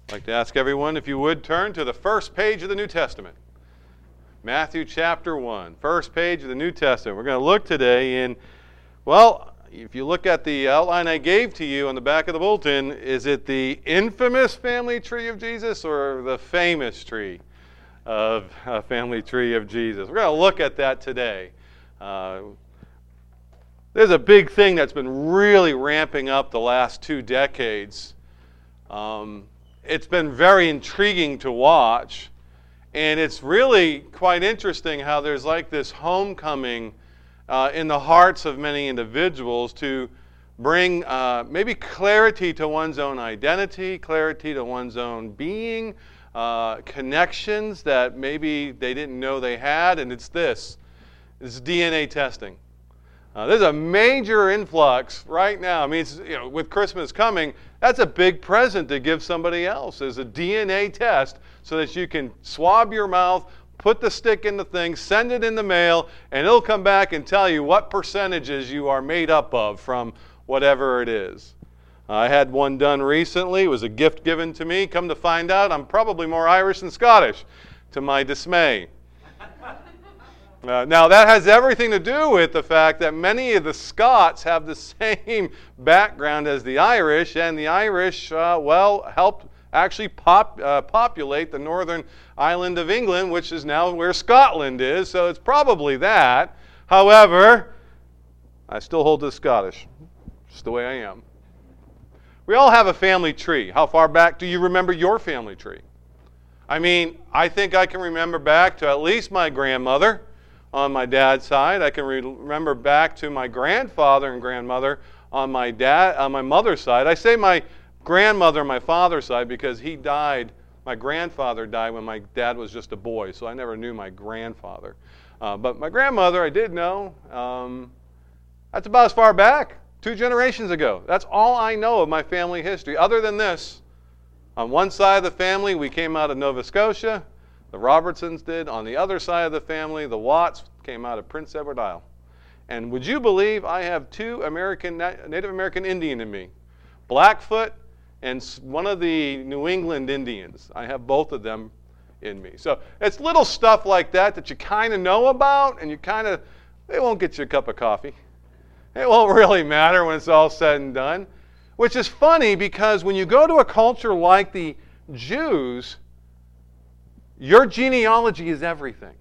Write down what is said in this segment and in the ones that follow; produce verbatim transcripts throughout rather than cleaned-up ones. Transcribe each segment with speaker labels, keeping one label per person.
Speaker 1: I'd like to ask everyone, if you would, turn to the first page of the New Testament. Matthew chapter one, first page of the New Testament. We're going to look today in, well, if you look at the outline I gave to you on the back of the bulletin, is it the infamous family tree of Jesus or the famous tree of uh, family tree of Jesus? We're going to look at that today. Uh, there's a big thing that's been really ramping up the last two decades. Um, it's been very intriguing to watch. And it's really quite interesting how there's like this homecoming uh, in the hearts of many individuals to bring uh, maybe clarity to one's own identity, clarity to one's own being, uh, connections that maybe they didn't know they had. And it's this, it's D N A testing. Uh, there's a major influx right now. I mean, it's, you know, with Christmas coming, that's a big present to give somebody else, is a D N A test so that you can swab your mouth, put the stick in the thing, send it in the mail, and it'll come back and tell you what percentages you are made up of from whatever it is. I had one done recently. It was a gift given to me. Come to find out, I'm probably more Irish than Scottish, to my dismay. Uh, now, that has everything to do with the fact that many of the Scots have the same background as the Irish, and the Irish, uh, well, helped actually pop, uh, populate the northern island of England, which is now where Scotland is, so it's probably that. However, I still hold to the Scottish, just the way I am. We all have a family tree. How far back do you remember your family tree? I mean, I think I can remember back to at least my grandmother. On my dad's side, I can re- remember back to my grandfather and grandmother on my dad, on my mother's side. I say my grandmother on my father's side because he died. My grandfather died when my dad was just a boy, so I never knew my grandfather. Uh, but my grandmother, I did know. Um, that's about as far back, two generations ago. That's all I know of my family history. Other than this, on one side of the family, we came out of Nova Scotia. The Robertsons did. On the other side of the family, the Watts came out of Prince Edward Isle. And would you believe I have two American, Native American Indian in me? Blackfoot and one of the New England Indians. I have both of them in me. So it's little stuff like that that you kind of know about, and you kind of, it won't get you a cup of coffee. It won't really matter when it's all said and done. Which is funny because when you go to a culture like the Jews, your genealogy is everything.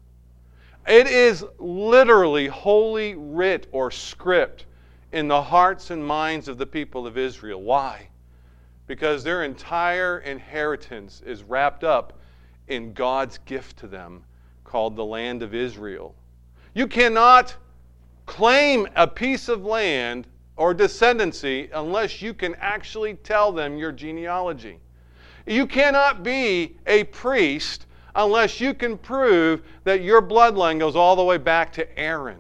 Speaker 1: It is literally holy writ or script in the hearts and minds of the people of Israel. Why? Because their entire inheritance is wrapped up in God's gift to them called the land of Israel. You cannot claim a piece of land or descendancy unless you can actually tell them your genealogy. You cannot be a priest unless you can prove that your bloodline goes all the way back to Aaron.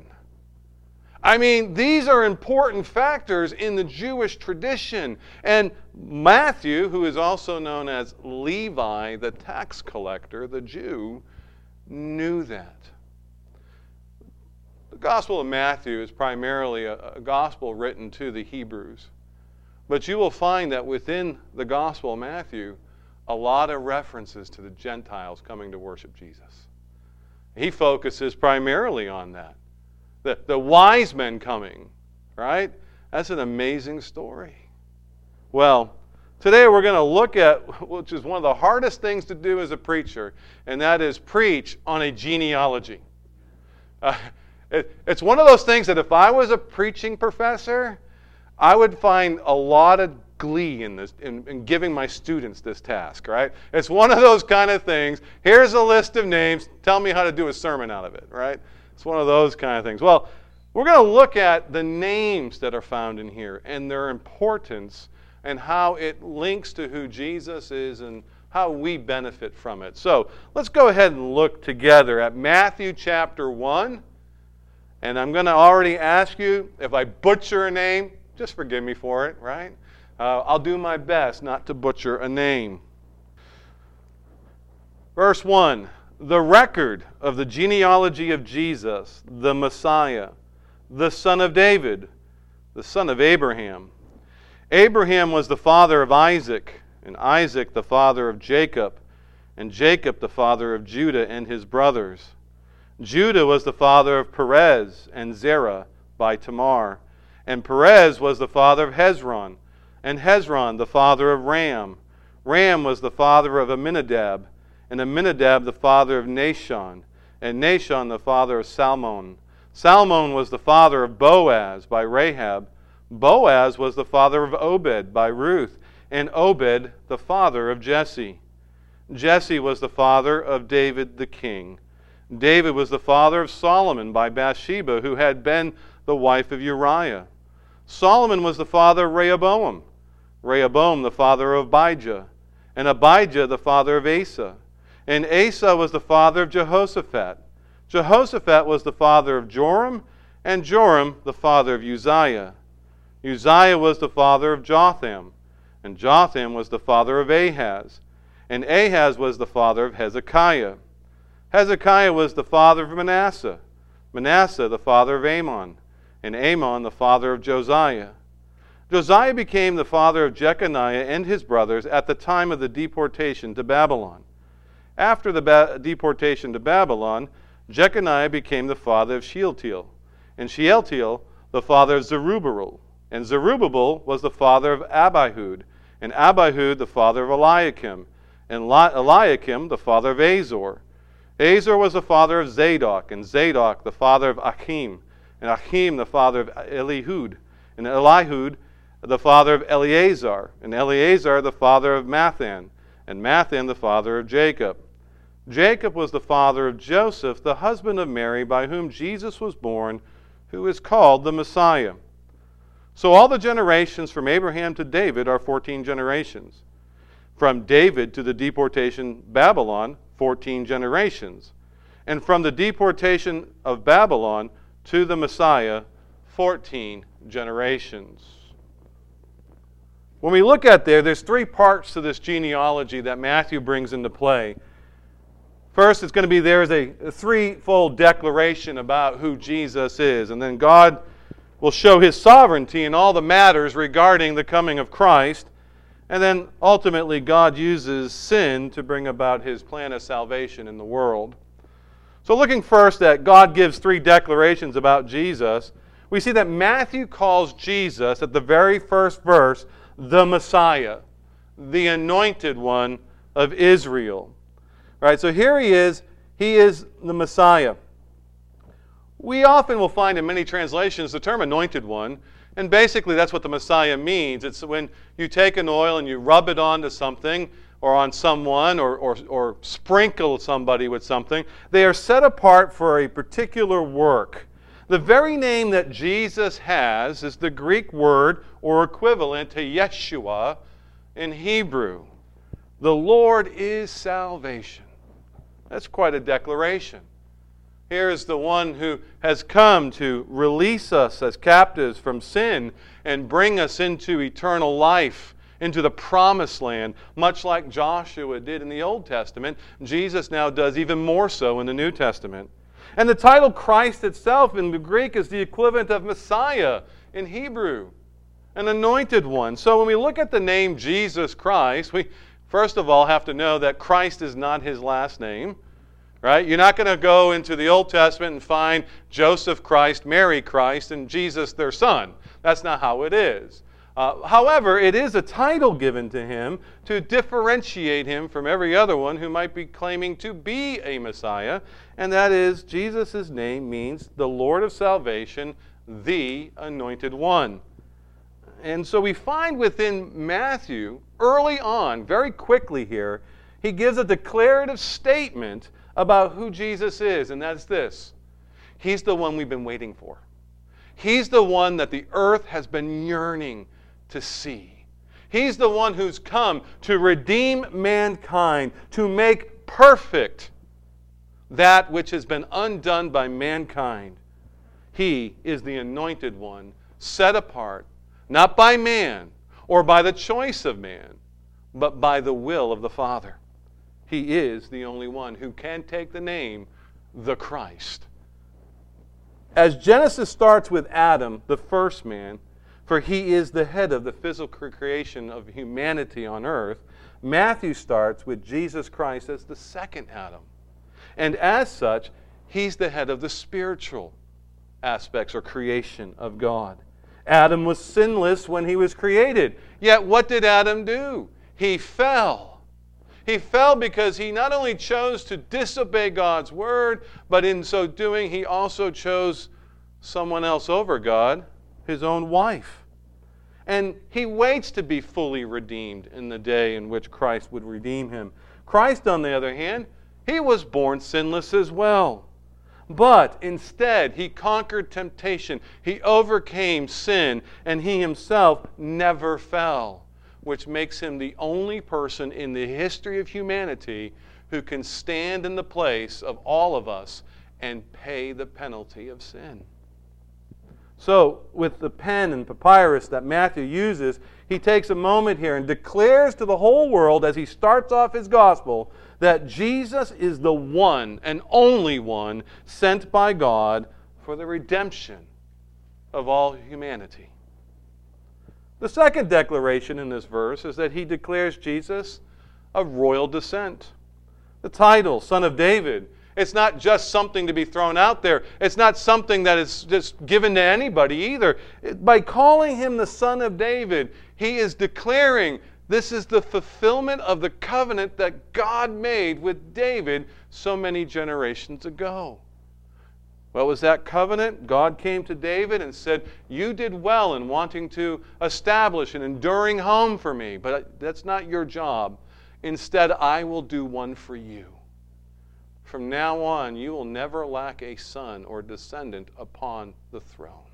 Speaker 1: I mean, these are important factors in the Jewish tradition. And Matthew, who is also known as Levi, the tax collector, the Jew, knew that. The Gospel of Matthew is primarily a, a gospel written to the Hebrews. But you will find that within the Gospel of Matthew, a lot of references to the Gentiles coming to worship Jesus. He focuses primarily on that. The, the wise men coming, right? That's an amazing story. Well, today we're going to look at, which is one of the hardest things to do as a preacher, and that is preach on a genealogy. Uh, it, it's one of those things that if I was a preaching professor, I would find a lot of glee in this, in, in giving my students this task, right? It's one of those kind of things. Here's a list of names. Tell me how to do a sermon out of it, right? It's one of those kind of things. Well, we're going to look at the names that are found in here and their importance and how it links to who Jesus is and how we benefit from it. So let's go ahead and look together at Matthew chapter one. And I'm going to already ask you, if I butcher a name, just forgive me for it, right? Uh, I'll do my best not to butcher a name. Verse one, the record of the genealogy of Jesus, the Messiah, the son of David, the son of Abraham. Abraham was the father of Isaac, and Isaac the father of Jacob, and Jacob the father of Judah and his brothers. Judah was the father of Perez and Zerah by Tamar, and Perez was the father of Hezron, and Hezron the father of Ram. Ram was the father of Amminadab, and Amminadab the father of Nahshon, and Nahshon the father of Salmon. Salmon was the father of Boaz by Rahab. Boaz was the father of Obed by Ruth, and Obed the father of Jesse. Jesse was the father of David the king. David was the father of Solomon by Bathsheba, who had been the wife of Uriah. Solomon was the father of Rehoboam. Rehoboam the father of Abijah, and Abijah the father of Asa. And Asa was the father of Jehoshaphat. Jehoshaphat was the father of Joram, and Joram the father of Uzziah. Uzziah was the father of Jotham, and Jotham was the father of Ahaz, and Ahaz was the father of Hezekiah. Hezekiah was the father of Manasseh, Manasseh the father of Amon, and Amon the father of Josiah. Josiah became the father of Jeconiah and his brothers at the time of the deportation to Babylon. After the ba- deportation to Babylon, Jeconiah became the father of Shealtiel, and Shealtiel the father of Zerubbabel, and Zerubbabel was the father of Abihud, and Abihud the father of Eliakim, and Eliakim the father of Azor. Azor was the father of Zadok, and Zadok the father of Achim, and Achim the father of Elihud, and Elihud the father of Eleazar, and Eleazar the father of Mathan, and Mathan the father of Jacob. Jacob was the father of Joseph, the husband of Mary, by whom Jesus was born, who is called the Messiah. So all the generations from Abraham to David are fourteen generations. From David to the deportation Babylon, fourteen generations. And from the deportation of Babylon to the Messiah, fourteen generations. When we look at there, there's three parts to this genealogy that Matthew brings into play. First, it's going to be there is a, a threefold declaration about who Jesus is. And then God will show his sovereignty in all the matters regarding the coming of Christ. And then ultimately, God uses sin to bring about his plan of salvation in the world. So looking first at God gives three declarations about Jesus, we see that Matthew calls Jesus at the very first verse the Messiah, the anointed one of Israel. All right, so here he is. He is the Messiah. We often will find in many translations the term anointed one, and basically that's what the Messiah means. It's when you take an oil and you rub it onto something or on someone or, or, or sprinkle somebody with something. They are set apart for a particular work. The very name that Jesus has is the Greek word or equivalent to Yeshua in Hebrew. The Lord is salvation. That's quite a declaration. Here is the one who has come to release us as captives from sin and bring us into eternal life, into the promised land, much like Joshua did in the Old Testament. Jesus now does even more so in the New Testament. And the title Christ itself in the Greek is the equivalent of Messiah in Hebrew, an anointed one. So when we look at the name Jesus Christ, we first of all have to know that Christ is not his last name. Right? You're not going to go into the Old Testament and find Joseph Christ, Mary Christ, and Jesus their son. That's not how it is. Uh, however, it is a title given to him to differentiate him from every other one who might be claiming to be a Messiah, and that is Jesus' name means the Lord of salvation, the anointed one. And so we find within Matthew, early on, very quickly here, he gives a declarative statement about who Jesus is, and that's this. He's the one we've been waiting for. He's the one that the earth has been yearning to see. He's the one who's come to redeem mankind, to make perfect that which has been undone by mankind. He is the anointed one, set apart, not by man or by the choice of man, but by the will of the Father. He is the only one who can take the name, the Christ. As Genesis starts with Adam, the first man, for he is the head of the physical creation of humanity on earth, Matthew starts with Jesus Christ as the second Adam. And as such, he's the head of the spiritual aspects or creation of God. Adam was sinless when he was created. Yet what did Adam do? He fell. He fell because he not only chose to disobey God's word, but in so doing he also chose someone else over God, his own wife. And he waits to be fully redeemed in the day in which Christ would redeem him. Christ, on the other hand, he was born sinless as well. But instead, he conquered temptation. He overcame sin, and he himself never fell, which makes him the only person in the history of humanity who can stand in the place of all of us and pay the penalty of sin. So, with the pen and papyrus that Matthew uses, he takes a moment here and declares to the whole world as he starts off his gospel that Jesus is the one and only one sent by God for the redemption of all humanity. The second declaration in this verse is that he declares Jesus of royal descent. The title, Son of David, it's not just something to be thrown out there. It's not something that is just given to anybody either. By calling him the Son of David, he is declaring this is the fulfillment of the covenant that God made with David so many generations ago. What was that covenant? God came to David and said, you did well in wanting to establish an enduring home for me, but that's not your job. Instead, I will do one for you. From now on, you will never lack a son or descendant upon the throne.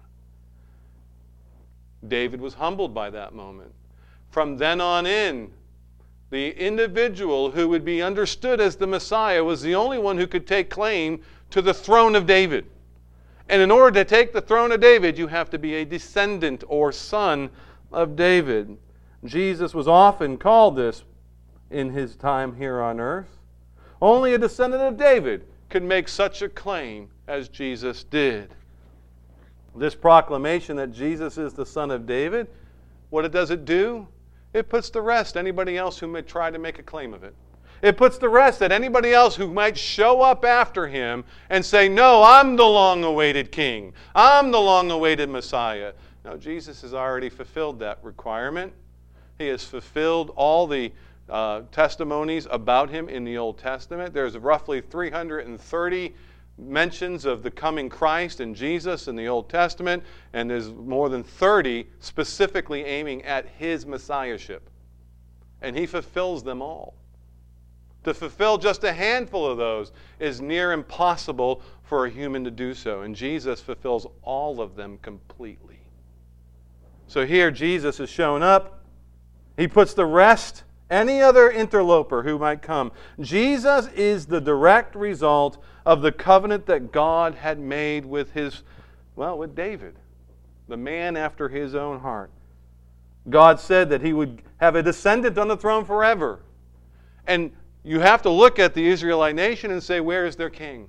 Speaker 1: David was humbled by that moment. From then on in, the individual who would be understood as the Messiah was the only one who could take claim to the throne of David. And in order to take the throne of David, you have to be a descendant or son of David. Jesus was often called this in his time here on earth. Only a descendant of David could make such a claim as Jesus did. This proclamation that Jesus is the Son of David, what does it do? It puts to rest anybody else who may try to make a claim of it. It puts to rest that anybody else who might show up after him and say, no, I'm the long-awaited king. I'm the long-awaited Messiah. No, Jesus has already fulfilled that requirement. He has fulfilled all the uh, testimonies about him in the Old Testament. There's roughly three hundred thirty mentions of the coming Christ and Jesus in the Old Testament, and there's more than thirty specifically aiming at his messiahship. And he fulfills them all. To fulfill just a handful of those is near impossible for a human to do so, and Jesus fulfills all of them completely. So here Jesus has shown up. He puts to rest any other interloper who might come. Jesus is the direct result of the covenant that God had made with his, well, with David, the man after his own heart. God said that he would have a descendant on the throne forever. And you have to look at the Israelite nation and say, where is their king?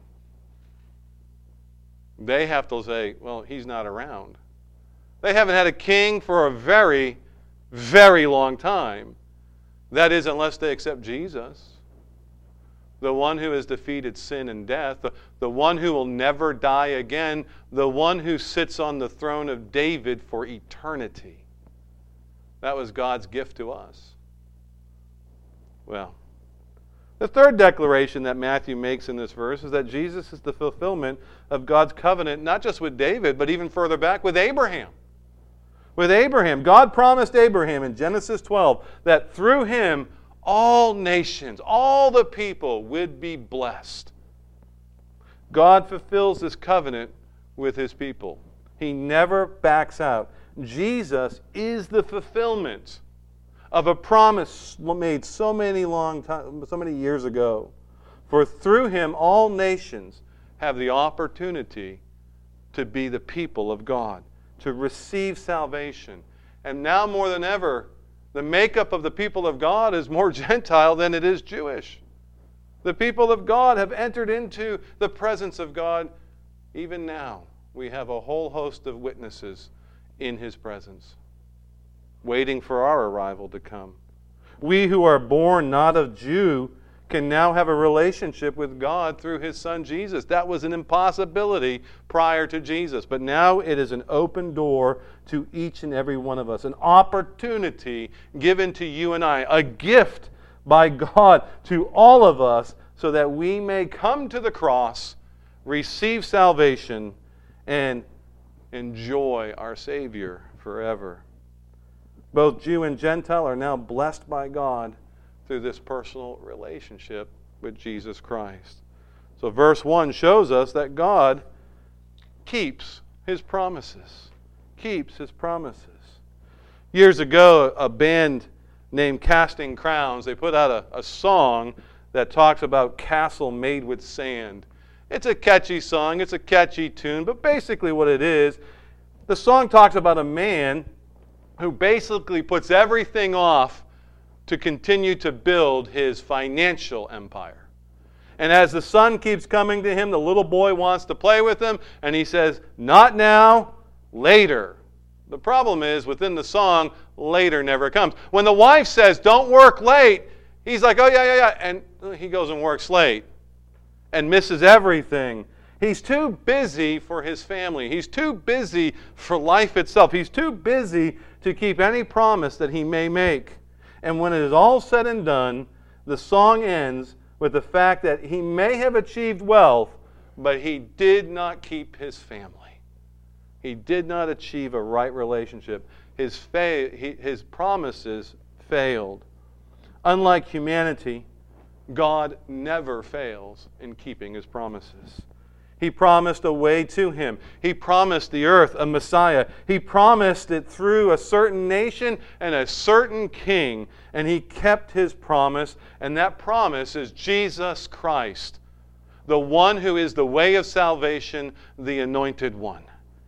Speaker 1: They have to say, well, he's not around. They haven't had a king for a very, very long time. That is, unless they accept Jesus, the one who has defeated sin and death, the, the one who will never die again, the one who sits on the throne of David for eternity. That was God's gift to us. Well, the third declaration that Matthew makes in this verse is that Jesus is the fulfillment of God's covenant, not just with David, but even further back with Abraham. With Abraham, God promised Abraham in Genesis twelve that through him all nations, all the people would be blessed. God fulfills this covenant with his people. He never backs out. Jesus is the fulfillment of a promise made so many long time, so many years ago. For through him all nations have the opportunity to be the people of God, to receive salvation. And now more than ever, the makeup of the people of God is more Gentile than it is Jewish. The people of God have entered into the presence of God. Even now, we have a whole host of witnesses in his presence, waiting for our arrival to come. We who are born not of Jew can now have a relationship with God through His Son Jesus. That was an impossibility prior to Jesus. But now it is an open door to each and every one of us. An opportunity given to you and I. A gift by God to all of us so that we may come to the cross, receive salvation, and enjoy our Savior forever. Both Jew and Gentile are now blessed by God through this personal relationship with Jesus Christ. So verse one shows us that God keeps His promises. Keeps His promises. Years ago, a band named Casting Crowns, they put out a, a song that talks about castle made with sand. It's a catchy song, it's a catchy tune, but basically what it is, the song talks about a man who basically puts everything off to continue to build his financial empire. And as the son keeps coming to him, the little boy wants to play with him, and he says, "Not now, later." The problem is, within the song, later never comes. When the wife says, "Don't work late," he's like, "Oh, yeah, yeah, yeah," and he goes and works late and misses everything. He's too busy for his family. He's too busy for life itself. He's too busy to keep any promise that he may make. And when it is all said and done, the song ends with the fact that he may have achieved wealth, but he did not keep his family. He did not achieve a right relationship. His, fa- he, his promises failed. Unlike humanity, God never fails in keeping His promises. He promised a way to him. He promised the earth a Messiah. He promised it through a certain nation and a certain king. And He kept His promise. And that promise is Jesus Christ, the one who is the way of salvation, the anointed one.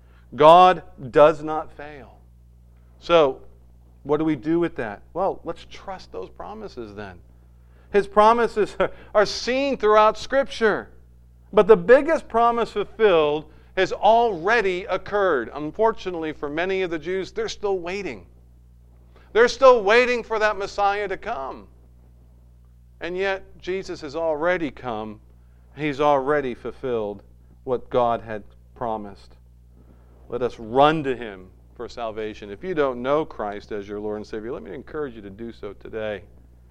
Speaker 1: God does not fail. So, what do we do with that? Well, let's trust those promises then. His promises are seen throughout Scripture. But the biggest promise fulfilled has already occurred. Unfortunately, for many of the Jews, they're still waiting. They're still waiting for that Messiah to come. And yet, Jesus has already come. He's already fulfilled what God had promised. Let us run to Him for salvation. If you don't know Christ as your Lord and Savior, let me encourage you to do so today.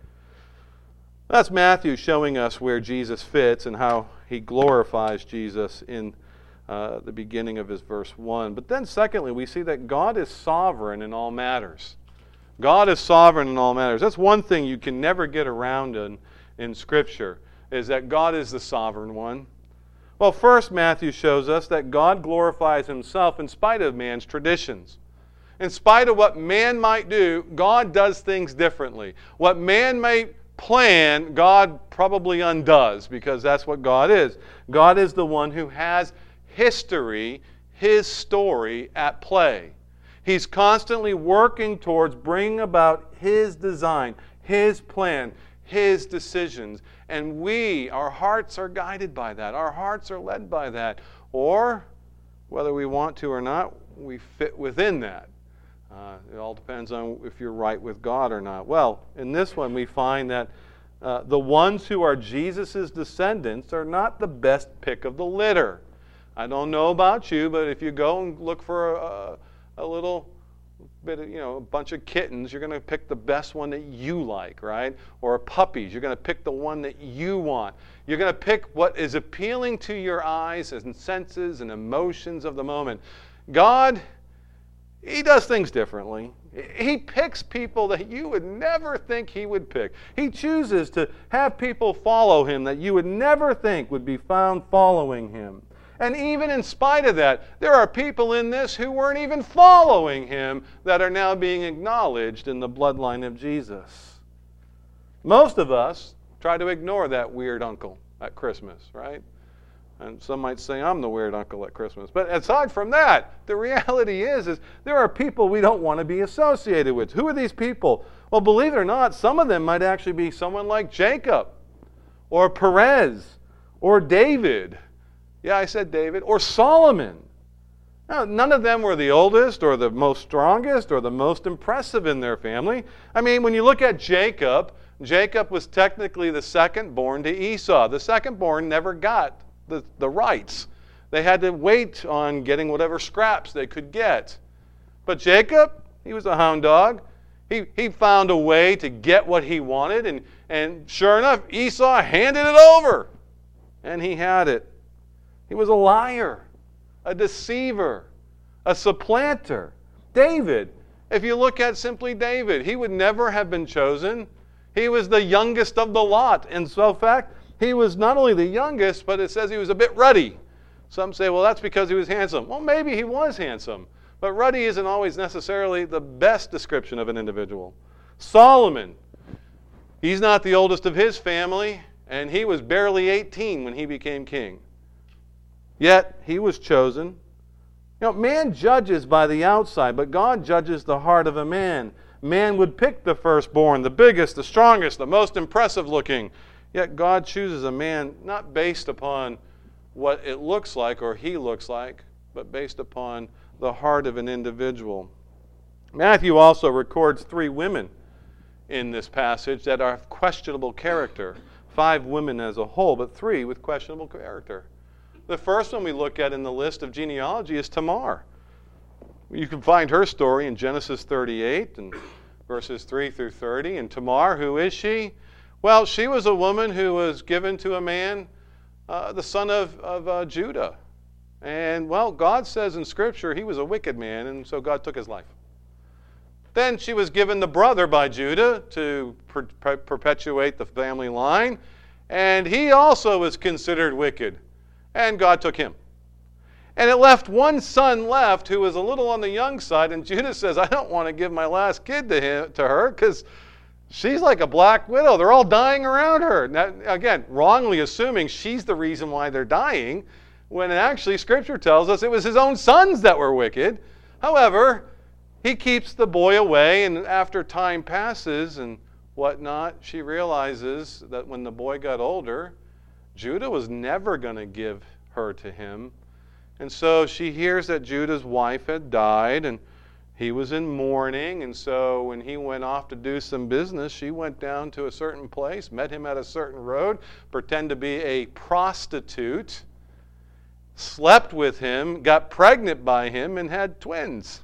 Speaker 1: That's Matthew showing us where Jesus fits and how he glorifies Jesus in uh, the beginning of his verse one. But then secondly, we see that God is sovereign in all matters. God is sovereign in all matters. That's one thing you can never get around in, in Scripture, is that God is the sovereign one. Well, first, Matthew shows us that God glorifies Himself in spite of man's traditions. In spite of what man might do, God does things differently. What man may plan, God probably undoes, because that's what God is. God is the one who has history, His story at play. He's constantly working towards bringing about His design, His plan, His decisions. And we, our hearts are guided by that. Our hearts are led by that. Or, whether we want to or not, we fit within that. Uh, it all depends on if you're right with God or not. Well, in this one we find that uh, the ones who are Jesus' descendants are not the best pick of the litter. I don't know about you, but if you go and look for a, a little bit of, you know, a bunch of kittens, you're going to pick the best one that you like, right? Or puppies, you're going to pick the one that you want. You're going to pick what is appealing to your eyes and senses and emotions of the moment. God, He does things differently. He picks people that you would never think He would pick. He chooses to have people follow Him that you would never think would be found following Him. And even in spite of that, there are people in this who weren't even following Him that are now being acknowledged in the bloodline of Jesus. Most of us try to ignore that weird uncle at Christmas, right? And some might say, I'm the weird uncle at Christmas. But aside from that, the reality is, is there are people we don't want to be associated with. Who are these people? Well, believe it or not, some of them might actually be someone like Jacob, or Perez, or David. Yeah, I said David, or Solomon. Now, none of them were the oldest or the most strongest or the most impressive in their family. I mean, when you look at Jacob, Jacob was technically the second born to Esau. The second born never got the, the rights. They had to wait on getting whatever scraps they could get. But Jacob, he was a hound dog. He, he found a way to get what he wanted, and, and sure enough, Esau handed it over. And he had it. He was a liar, a deceiver, a supplanter. David, if you look at simply David, he would never have been chosen. He was the youngest of the lot. And so, in fact, he was not only the youngest, but it says he was a bit ruddy. Some say, well, that's because he was handsome. Well, maybe he was handsome. But ruddy isn't always necessarily the best description of an individual. Solomon, he's not the oldest of his family, and he was barely eighteen when he became king. Yet, he was chosen. You know, man judges by the outside, but God judges the heart of a man. Man would pick the firstborn, the biggest, the strongest, the most impressive looking. Yet God chooses a man not based upon what it looks like or he looks like, but based upon the heart of an individual. Matthew also records three women in this passage that are of questionable character. Five women as a whole, but three with questionable character. The first one we look at in the list of genealogy is Tamar. You can find her story in Genesis thirty-eight and verses three through thirty. And Tamar, who is she? Well, she was a woman who was given to a man, uh, the son of, of uh, Judah. And, well, God says in Scripture he was a wicked man, and so God took his life. Then she was given the brother by Judah to per- per- perpetuate the family line, and he also was considered wicked, and God took him. And it left one son left who was a little on the young side, and Judah says, I don't want to give my last kid to him, to her because she's like a black widow. They're all dying around her. Now, again, wrongly assuming she's the reason why they're dying, when actually Scripture tells us it was his own sons that were wicked. However, he keeps the boy away, and after time passes and whatnot, she realizes that when the boy got older, Judah was never going to give her to him. And so she hears that Judah's wife had died, and he was in mourning. And so when he went off to do some business, she went down to a certain place, met him at a certain road, pretended to be a prostitute, slept with him, got pregnant by him, and had twins.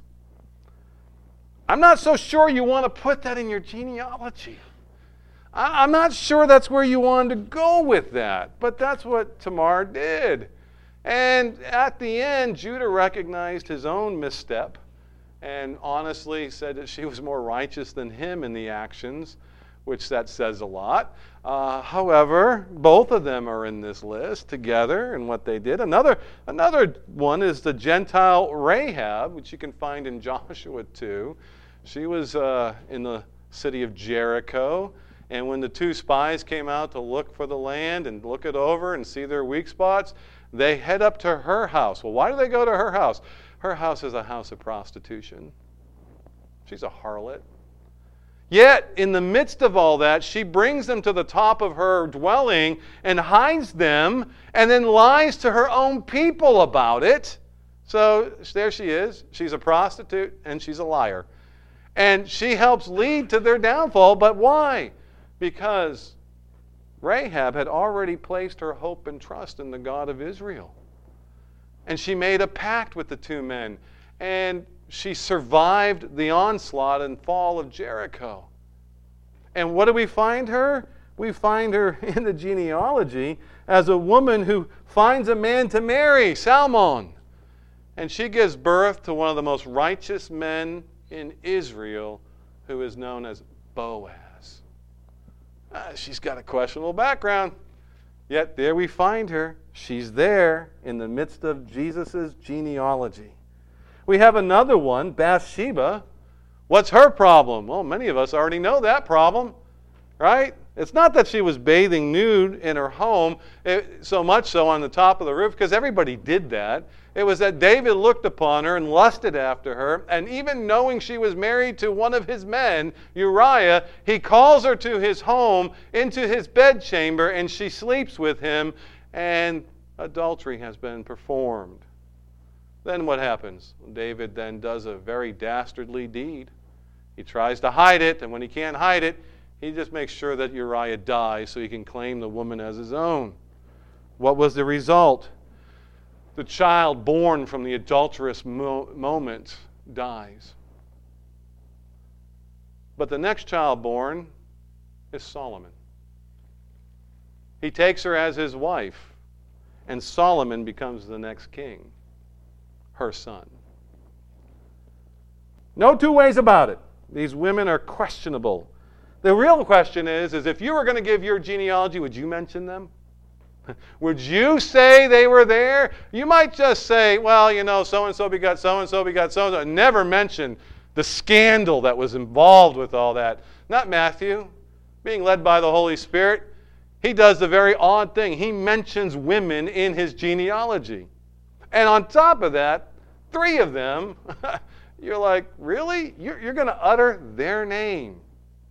Speaker 1: I'm not so sure you want to put that in your genealogy. I'm not sure that's where you wanted to go with that, but that's what Tamar did. And at the end, Judah recognized his own misstep and honestly said that she was more righteous than him in the actions, which that says a lot. Uh, however, both of them are in this list together and what they did. Another, another one is the Gentile Rahab, which you can find in Joshua two. She was uh, in the city of Jericho. And when the two spies came out to look for the land and look it over and see their weak spots, they head up to her house. Well, why do they go to her house? Her house is a house of prostitution. She's a harlot. Yet, in the midst of all that, she brings them to the top of her dwelling and hides them and then lies to her own people about it. So there she is. She's a prostitute and she's a liar. And she helps lead to their downfall. But why? Because Rahab had already placed her hope and trust in the God of Israel. And she made a pact with the two men. And she survived the onslaught and fall of Jericho. And what do we find her? We find her in the genealogy as a woman who finds a man to marry, Salmon. And she gives birth to one of the most righteous men in Israel, who is known as Boaz. Uh, she's got a questionable background. Yet there we find her. She's there in the midst of Jesus' genealogy. We have another one, Bathsheba. What's her problem? Well, many of us already know that problem, right? It's not that she was bathing nude in her home, it, so much so on the top of the roof, because everybody did that. It was that David looked upon her and lusted after her, and even knowing she was married to one of his men, Uriah, he calls her to his home, into his bedchamber, and she sleeps with him, and adultery has been performed. Then what happens? David then does a very dastardly deed. He tries to hide it, and when he can't hide it, he just makes sure that Uriah dies so he can claim the woman as his own. What was the result? The child born from the adulterous mo- moment dies. But the next child born is Solomon. He takes her as his wife, and Solomon becomes the next king, her son. No two ways about it. These women are questionable. The real question is, is if you were going to give your genealogy, would you mention them? Would you say they were there? You might just say, well, you know, so-and-so begot so-and-so begot so-and-so, and never mention the scandal that was involved with all that. Not Matthew. Being led by the Holy Spirit, he does the very odd thing. He mentions women in his genealogy. And on top of that, three of them, you're like, really? You're, you're going to utter their name.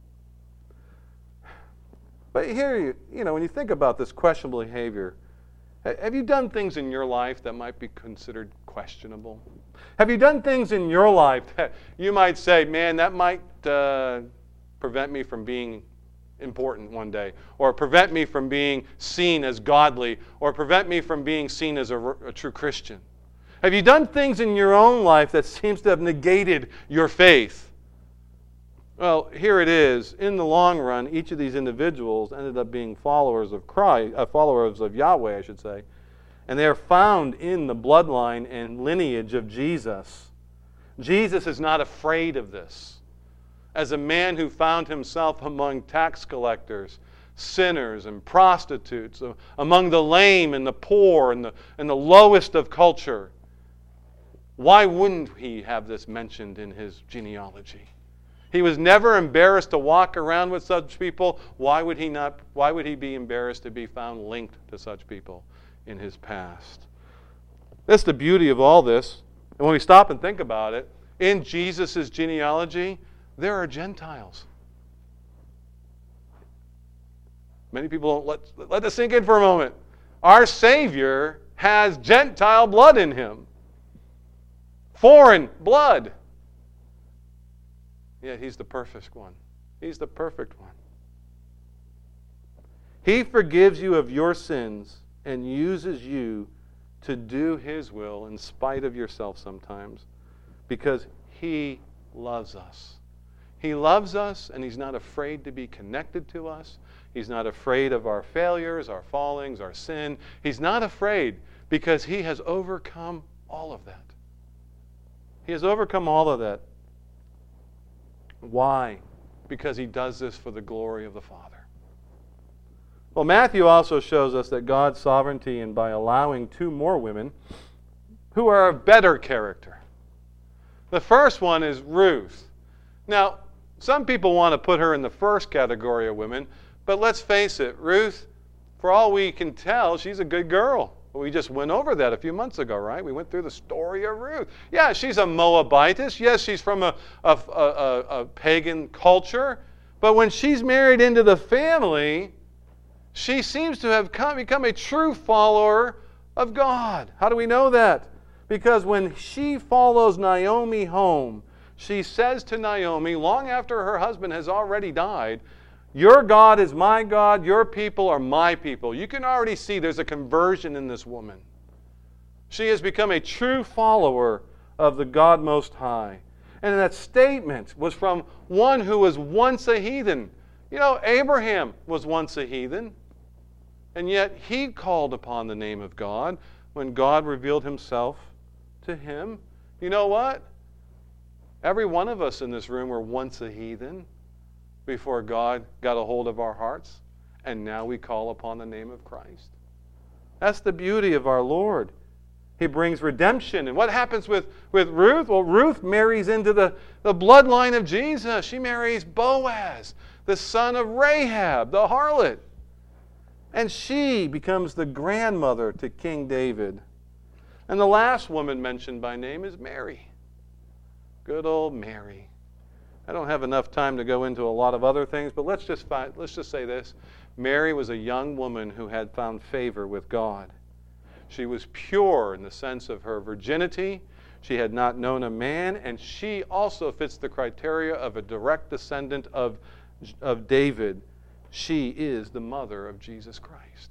Speaker 1: But here, you, you know, when you think about this questionable behavior, have you done things in your life that might be considered questionable? Have you done things in your life that you might say, man, that might uh, prevent me from being important one day, or prevent me from being seen as godly, or prevent me from being seen as a, a true Christian? Have you done things in your own life that seems to have negated your faith? Well, here it is. In the long run, each of these individuals ended up being followers of Christ, uh, followers of Yahweh, I should say. And they are found in the bloodline and lineage of Jesus. Jesus is not afraid of this. As a man who found himself among tax collectors, sinners, and prostitutes, among the lame and the poor and the, and the lowest of culture, why wouldn't he have this mentioned in his genealogy? He was never embarrassed to walk around with such people. Why would he not? Why would he be embarrassed to be found linked to such people in his past? That's the beauty of all this. And when we stop and think about it, in Jesus' genealogy, there are Gentiles. Many people don't let, let this sink in for a moment. Our Savior has Gentile blood in him. Foreign blood. Yet he's the perfect one. He's the perfect one. He forgives you of your sins and uses you to do his will in spite of yourself sometimes, because he loves us. He loves us, and he's not afraid to be connected to us. He's not afraid of our failures, our fallings, our sin. He's not afraid because he has overcome all of that. He has overcome all of that. Why? Because he does this for the glory of the Father. Well, Matthew also shows us that God's sovereignty in by allowing two more women who are of better character. The first one is Ruth. Now, some people want to put her in the first category of women, but let's face it, Ruth, for all we can tell, she's a good girl. We just went over that a few months ago, right? We went through the story of Ruth. Yeah, she's a Moabitess. Yes, she's from a, a, a, a pagan culture. But when she's married into the family, she seems to have come, become a true follower of God. How do we know that? Because when she follows Naomi home, she says to Naomi, long after her husband has already died, your God is my God, your people are my people. You can already see there's a conversion in this woman. She has become a true follower of the God Most High. And that statement was from one who was once a heathen. You know, Abraham was once a heathen, and yet he called upon the name of God when God revealed himself to him. You know what? Every one of us in this room were once a heathen before God got a hold of our hearts, and now we call upon the name of Christ. That's the beauty of our Lord. He brings redemption. And what happens with, with Ruth? Well, Ruth marries into the, the bloodline of Jesus. She marries Boaz, the son of Rahab, the harlot. And she becomes the grandmother to King David. And the last woman mentioned by name is Mary. Good old Mary. I don't have enough time to go into a lot of other things, but let's just find, let's just say this. Mary was a young woman who had found favor with God. She was pure in the sense of her virginity. She had not known a man, and she also fits the criteria of a direct descendant of, of David. She is the mother of Jesus Christ.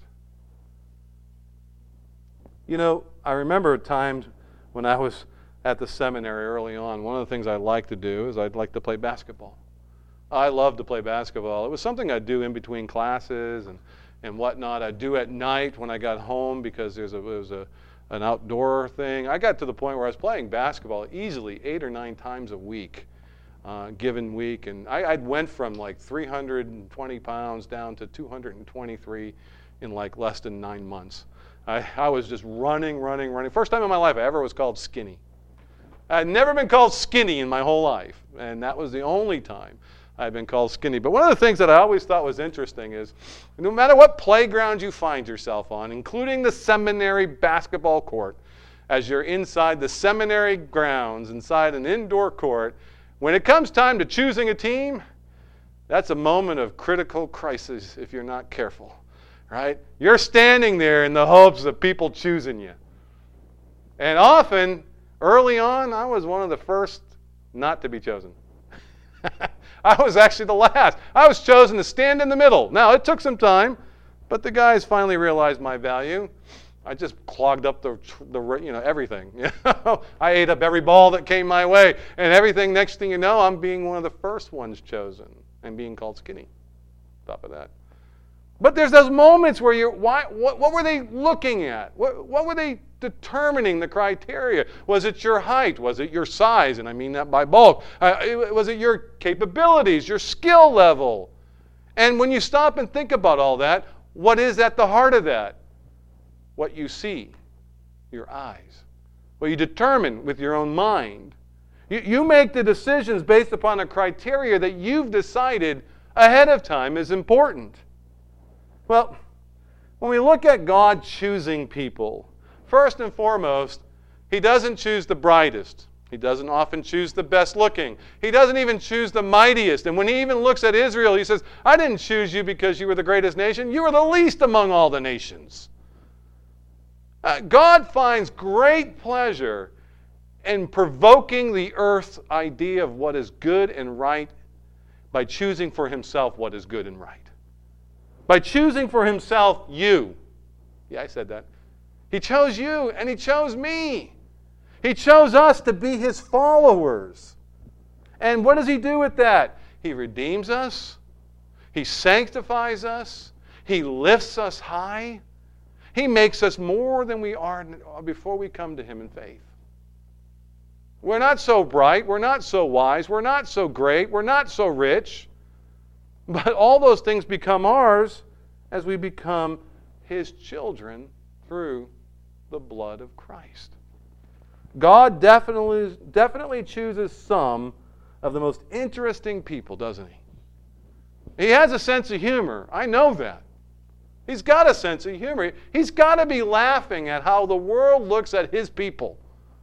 Speaker 1: You know, I remember times when I was at the seminary early on, one of the things I liked to do is I'd like to play basketball. I loved to play basketball. It was something I'd do in between classes and, and whatnot. I'd do at night when I got home because there's a, it was a, an outdoor thing. I got to the point where I was playing basketball easily eight or nine times a week, uh, given week. And I I'd went from like three hundred twenty pounds down to two hundred twenty-three in like less than nine months. I, I was just running, running, running. First time in my life I ever was called skinny. I had never been called skinny in my whole life, and that was the only time I'd been called skinny. But one of the things that I always thought was interesting is no matter what playground you find yourself on, including the seminary basketball court, as you're inside the seminary grounds, inside an indoor court, when it comes time to choosing a team, that's a moment of critical crisis if you're not careful, right? You're standing there in the hopes of people choosing you. And often, early on, I was one of the first not to be chosen. I was actually the last. I was chosen to stand in the middle. Now, it took some time, but the guys finally realized my value. I just clogged up the, the you know, everything. I ate up every ball that came my way, and everything, next thing you know, I'm being one of the first ones chosen and being called skinny. Top of that. But there's those moments where you're, why, what, what were they looking at? What, what were they determining the criteria? Was it your height? Was it your size? And I mean that by bulk. Uh, it, was it your capabilities, your skill level? And when you stop and think about all that, what is at the heart of that? What you see, your eyes. What you determine with your own mind. You, you make the decisions based upon a criteria that you've decided ahead of time is important. Well, when we look at God choosing people, first and foremost, He doesn't choose the brightest. He doesn't often choose the best looking. He doesn't even choose the mightiest. And when He even looks at Israel, He says, I didn't choose you because you were the greatest nation. You were the least among all the nations. Uh, God finds great pleasure in provoking the earth's idea of what is good and right by choosing for Himself what is good and right. By choosing for Himself you. Yeah, I said that. He chose you and He chose me. He chose us to be His followers. And what does He do with that? He redeems us. He sanctifies us. He lifts us high. He makes us more than we are before we come to Him in faith. We're not so bright. We're not so wise. We're not so great. We're not so rich. But all those things become ours as we become His children through the blood of Christ. God definitely, definitely chooses some of the most interesting people, doesn't He? He has a sense of humor. I know that. He's got a sense of humor. He's got to be laughing at how the world looks at His people.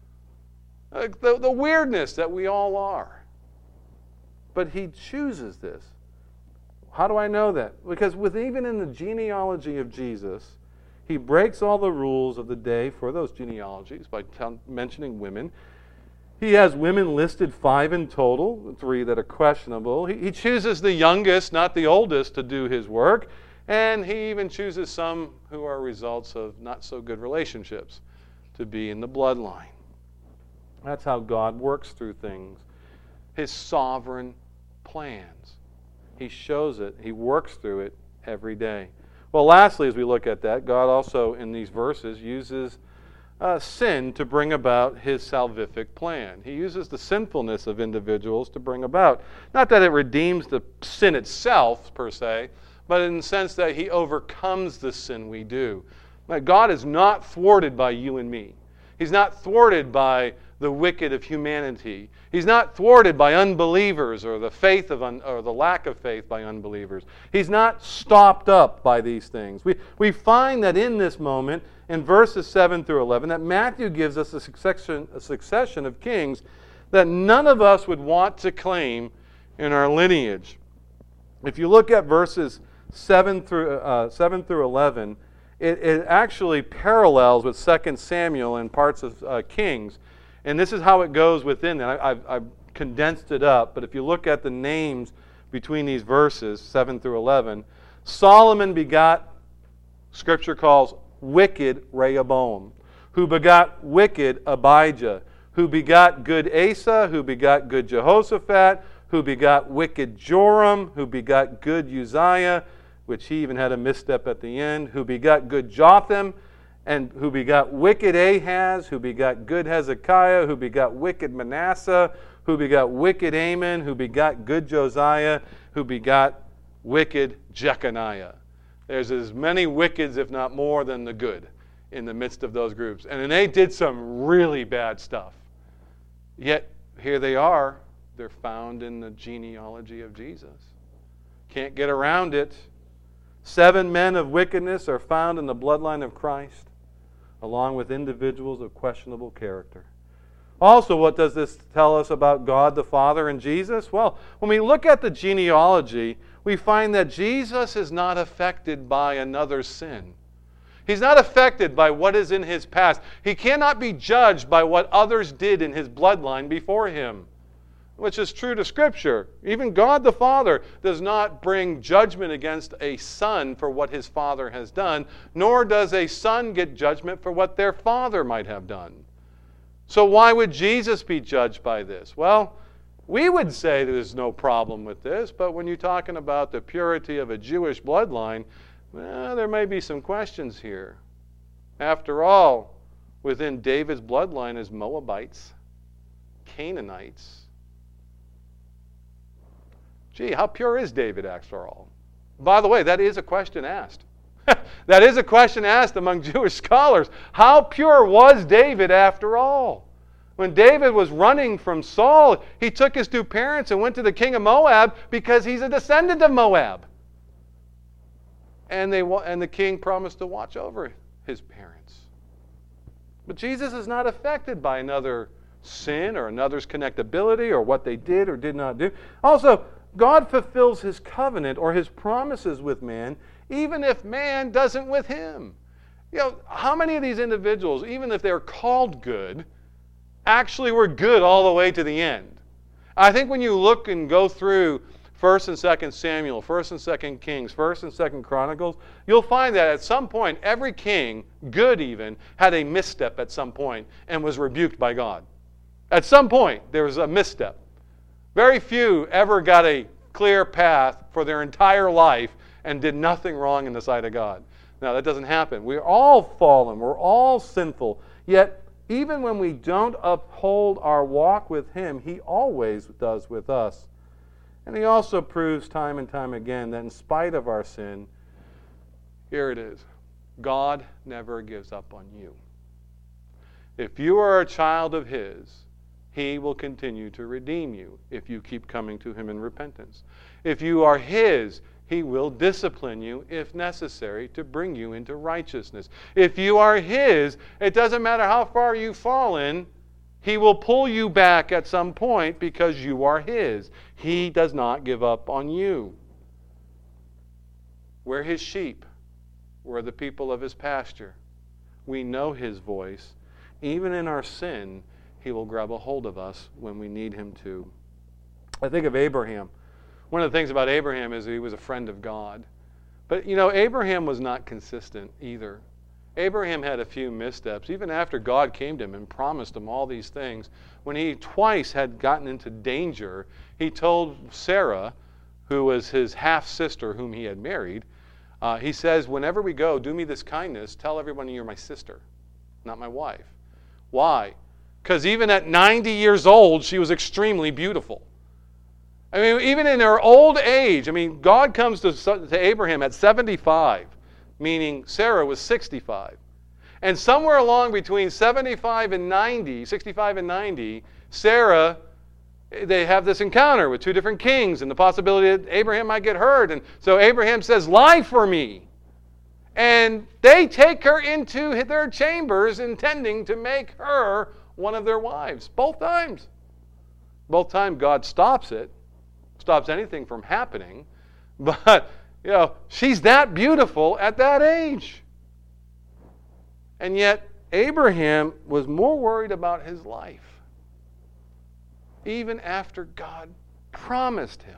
Speaker 1: The, the weirdness that we all are. But He chooses this. How do I know that? Because with even in the genealogy of Jesus, He breaks all the rules of the day for those genealogies by t- mentioning women. He has women listed five in total, three that are questionable. He, he chooses the youngest, not the oldest, to do His work. And He even chooses some who are results of not so good relationships to be in the bloodline. That's how God works through things. His sovereign plans. He shows it. He works through it every day. Well, lastly, as we look at that, God also, in these verses, uses uh, sin to bring about His salvific plan. He uses the sinfulness of individuals to bring about. Not that it redeems the sin itself, per se, but in the sense that He overcomes the sin we do. Now, God is not thwarted by you and me. He's not thwarted by the wicked of humanity. He's not thwarted by unbelievers or the faith of un, or the lack of faith by unbelievers. He's not stopped up by these things. We, we find that in this moment, in verses seven through eleven, that Matthew gives us a succession, a succession of kings that none of us would want to claim in our lineage. If you look at verses seven through, uh, seven through eleven, it, it actually parallels with Second Samuel and parts of uh, Kings. And this is how it goes within that. I, I've, I've condensed it up, but if you look at the names between these verses, seven through eleven, Solomon begot, Scripture calls, wicked Rehoboam, who begot wicked Abijah, who begot good Asa, who begot good Jehoshaphat, who begot wicked Joram, who begot good Uzziah, which he even had a misstep at the end, who begot good Jotham, and who begot wicked Ahaz, who begot good Hezekiah, who begot wicked Manasseh, who begot wicked Amon, who begot good Josiah, who begot wicked Jeconiah. There's as many wickeds, if not more, than the good in the midst of those groups. And then they did some really bad stuff. Yet, here they are. They're found in the genealogy of Jesus. Can't get around it. Seven men of wickedness are found in the bloodline of Christ, along with individuals of questionable character. Also, what does this tell us about God the Father and Jesus? Well, when we look at the genealogy, we find that Jesus is not affected by another's sin. He's not affected by what is in his past. He cannot be judged by what others did in his bloodline before him, which is true to Scripture. Even God the Father does not bring judgment against a son for what his father has done, nor does a son get judgment for what their father might have done. So why would Jesus be judged by this? Well, we would say there's no problem with this, but when you're talking about the purity of a Jewish bloodline, well, there may be some questions here. After all, within David's bloodline is Moabites, Canaanites. Gee, how pure is David after all? By the way, that is a question asked. That is a question asked among Jewish scholars. How pure was David after all? When David was running from Saul, he took his two parents and went to the king of Moab because he's a descendant of Moab. And, they, and the king promised to watch over his parents. But Jesus is not affected by another sin or another's connectability or what they did or did not do. Also, God fulfills his covenant or his promises with man, even if man doesn't with him. You know, how many of these individuals, even if they're called good, actually were good all the way to the end? I think when you look and go through First and Second Samuel, First and Second Kings, First and Second Chronicles, you'll find that at some point, every king, good even, had a misstep at some point and was rebuked by God. At some point, there was a misstep. Very few ever got a clear path for their entire life and did nothing wrong in the sight of God. Now, that doesn't happen. We're all fallen. We're all sinful. Yet, even when we don't uphold our walk with him, he always does with us. And he also proves time and time again that in spite of our sin, here it is, God never gives up on you. If you are a child of his, he will continue to redeem you if you keep coming to him in repentance. If you are his, he will discipline you if necessary to bring you into righteousness. If you are his, it doesn't matter how far you've fallen, he will pull you back at some point because you are his. He does not give up on you. We're his sheep. We're the people of his pasture. We know his voice. Even in our sin, he will grab a hold of us when we need him to. I think of Abraham. One of the things about Abraham is he was a friend of God. But, you know, Abraham was not consistent either. Abraham had a few missteps. Even after God came to him and promised him all these things, when he twice had gotten into danger, he told Sarah, who was his half-sister whom he had married, uh, he says, whenever we go, do me this kindness, tell everyone you're my sister, not my wife. Why? Because even at ninety years old, she was extremely beautiful. I mean, even in her old age, I mean, God comes to, to Abraham at seventy-five, meaning Sarah was sixty-five. And somewhere along between seventy-five and ninety, sixty-five and ninety, Sarah, they have this encounter with two different kings and the possibility that Abraham might get hurt. And so Abraham says, lie for me. And they take her into their chambers intending to make her one of their wives. Both times. Both times God stops it. Stops anything from happening. But, you know, she's that beautiful at that age. And yet, Abraham was more worried about his life, even after God promised him.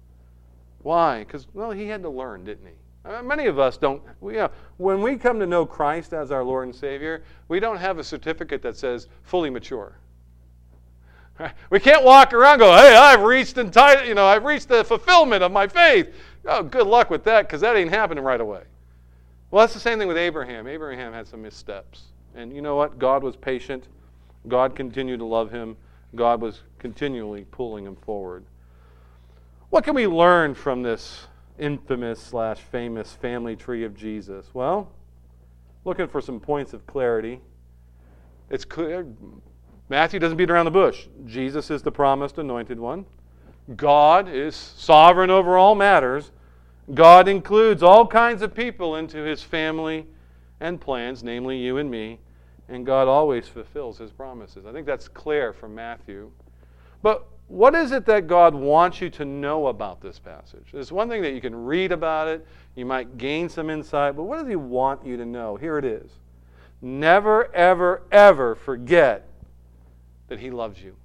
Speaker 1: Why? Because, well, he had to learn, didn't he? I mean, many of us don't. We, uh, when we come to know Christ as our Lord and Savior, we don't have a certificate that says fully mature. Right? We can't walk around and go, hey, I've reached enti- you know, I've reached the fulfillment of my faith. Oh, good luck with that, because that ain't happening right away. Well, that's the same thing with Abraham. Abraham had some missteps. And you know what? God was patient. God continued to love him. God was continually pulling him forward. What can we learn from this infamous slash famous family tree of Jesus? Well, looking for some points of clarity. It's clear. Matthew doesn't beat around the bush. Jesus is the promised anointed one. God is sovereign over all matters. God includes all kinds of people into his family and plans, namely you and me. And God always fulfills his promises. I think that's clear from Matthew. But what is it that God wants you to know about this passage? There's one thing that you can read about it. You might gain some insight. But what does he want you to know? Here it is. Never, ever, ever forget that he loves you.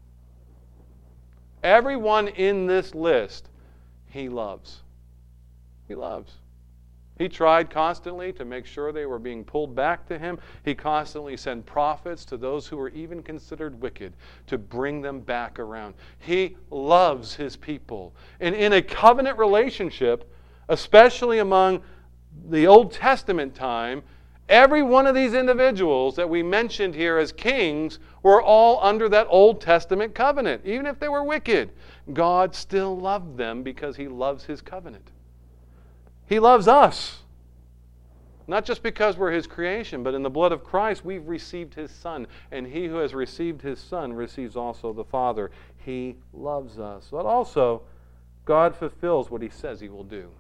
Speaker 1: Everyone in this list, he loves. He loves. He tried constantly to make sure they were being pulled back to him. He constantly sent prophets to those who were even considered wicked to bring them back around. He loves his people. And in a covenant relationship, especially among the Old Testament time, every one of these individuals that we mentioned here as kings were all under that Old Testament covenant. Even if they were wicked, God still loved them because he loves his covenant. He loves us. Not just because we're his creation, but in the blood of Christ we've received his Son. And he who has received his Son receives also the Father. He loves us. But also, God fulfills what he says he will do.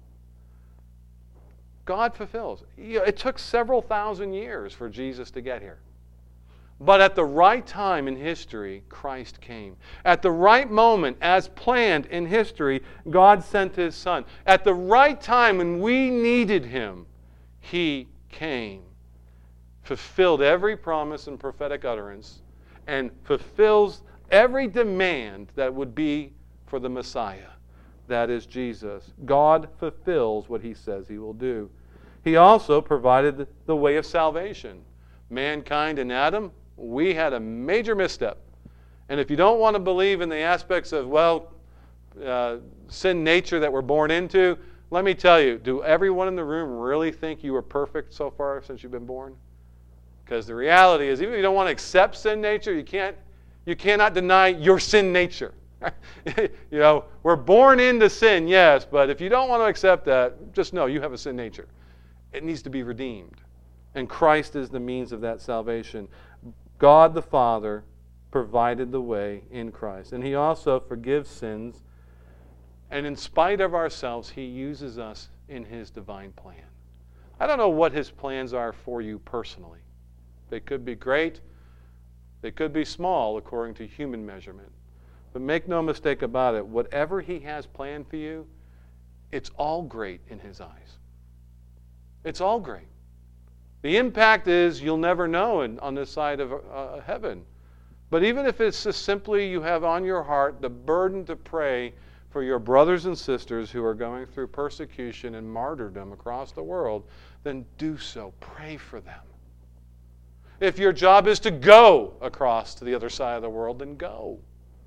Speaker 1: God fulfills. It took several thousand years for Jesus to get here. But at the right time in history, Christ came. At the right moment, as planned in history, God sent his Son. At the right time when we needed him, he came. Fulfilled every promise and prophetic utterance, and fulfills every demand that would be for the Messiah. That is Jesus. God fulfills what he says he will do. He also provided the way of salvation. Mankind and Adam, we had a major misstep. And if you don't want to believe in the aspects of, well, uh, sin nature that we're born into, let me tell you, do everyone in the room really think you were perfect so far since you've been born? Because the reality is, even if you don't want to accept sin nature, you can't, you cannot deny your sin nature. You know, we're born into sin, yes, but if you don't want to accept that, just know you have a sin nature. It needs to be redeemed. And Christ is the means of that salvation. God the Father provided the way in Christ. And he also forgives sins. And in spite of ourselves, he uses us in his divine plan. I don't know what his plans are for you personally. They could be great. They could be small according to human measurement. But make no mistake about it, whatever he has planned for you, it's all great in his eyes. It's all great. The impact is you'll never know in, on this side of uh, heaven. But even if it's just simply you have on your heart the burden to pray for your brothers and sisters who are going through persecution and martyrdom across the world, then do so. Pray for them. If your job is to go across to the other side of the world, then go.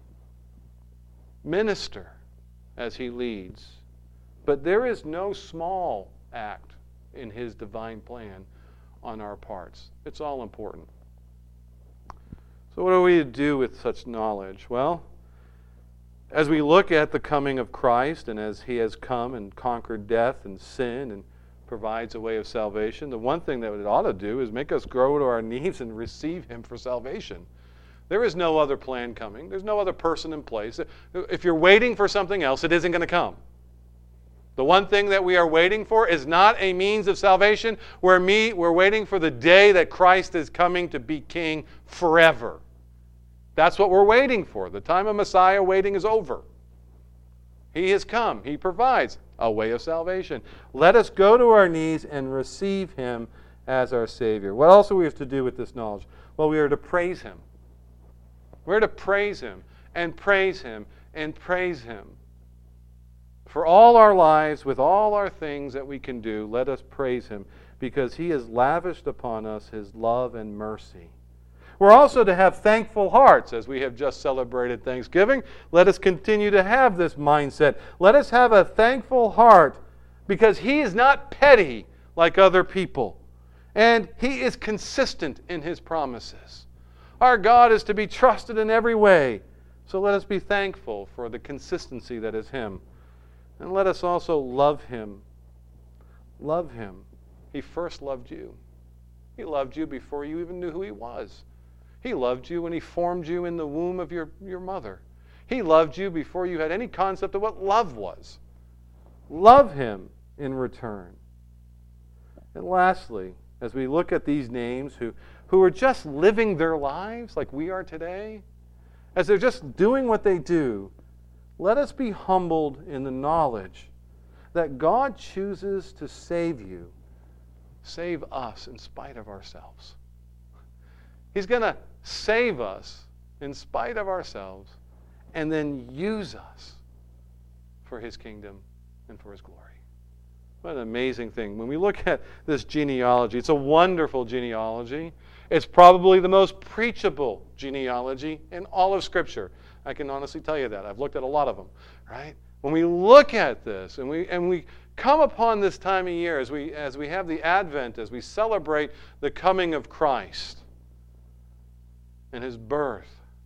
Speaker 1: Minister as he leads. But there is no small act in his divine plan on our parts. It's all important. So what are we to do with such knowledge? Well, as we look at the coming of Christ and as he has come and conquered death and sin and provides a way of salvation, the one thing that it ought to do is make us grow to our knees and receive him for salvation. There is no other plan coming. There's no other person in place. If you're waiting for something else, it isn't going to come. The one thing that we are waiting for is not a means of salvation. We're, me, we're waiting for the day that Christ is coming to be king forever. That's what we're waiting for. The time of Messiah waiting is over. He has come. He provides a way of salvation. Let us go to our knees and receive him as our Savior. What else are we to do with this knowledge? Well, we are to praise Him. We're to praise Him and praise Him and praise Him. For all our lives, with all our things that we can do, let us praise Him, because He has lavished upon us His love and mercy. We're also to have thankful hearts, as we have just celebrated Thanksgiving. Let us continue to have this mindset. Let us have a thankful heart, because He is not petty like other people, and He is consistent in His promises. Our God is to be trusted in every way, so let us be thankful for the consistency that is Him. And let us also love Him. Love Him. He first loved you. He loved you before you even knew who He was. He loved you when He formed you in the womb of your, your mother. He loved you before you had any concept of what love was. Love Him in return. And lastly, as we look at these names who, who are just living their lives like we are today, as they're just doing what they do, let us be humbled in the knowledge that God chooses to save you, save us in spite of ourselves. He's going to save us in spite of ourselves and then use us for His kingdom and for His glory. What an amazing thing. When we look at this genealogy, it's a wonderful genealogy. It's probably the most preachable genealogy in all of Scripture. I can honestly tell you that. I've looked at a lot of them, right? When we look at this and we and we come upon this time of year as we as we have the Advent, as we celebrate the coming of Christ and His birth,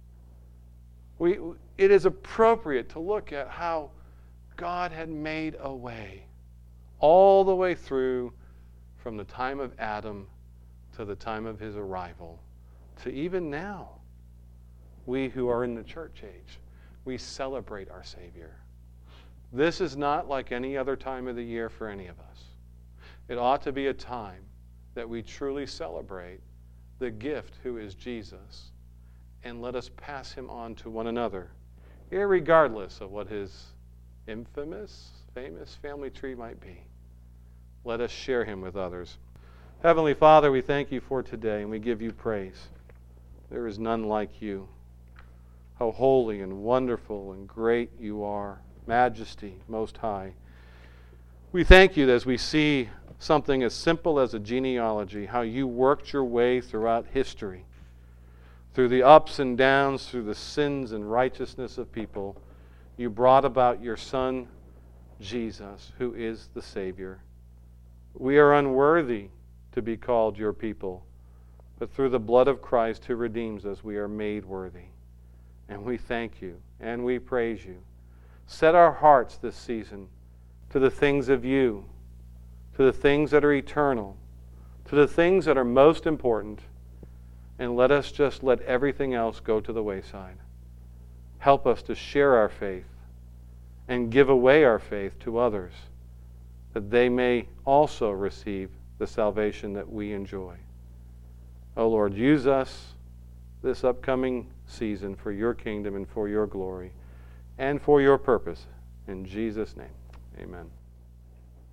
Speaker 1: we it is appropriate to look at how God had made a way all the way through from the time of Adam to the time of His arrival to even now. We who are in the church age, we celebrate our Savior. This is not like any other time of the year for any of us. It ought to be a time that we truly celebrate the gift who is Jesus, and let us pass Him on to one another, irregardless of what His infamous, famous family tree might be. Let us share Him with others. Heavenly Father, we thank You for today, and we give You praise. There is none like You. How holy and wonderful and great You are, majesty most high. We thank You as we see something as simple as a genealogy, how You worked Your way throughout history, through the ups and downs, through the sins and righteousness of people. You brought about Your Son, Jesus, who is the Savior. We are unworthy to be called Your people, but through the blood of Christ who redeems us, we are made worthy. And we thank You and we praise You. Set our hearts this season to the things of You, to the things that are eternal, to the things that are most important, and let us just let everything else go to the wayside. Help us to share our faith and give away our faith to others, that they may also receive the salvation that we enjoy. Oh Lord, use us this upcoming season for Your kingdom and for Your glory and for Your purpose. In Jesus' name, amen.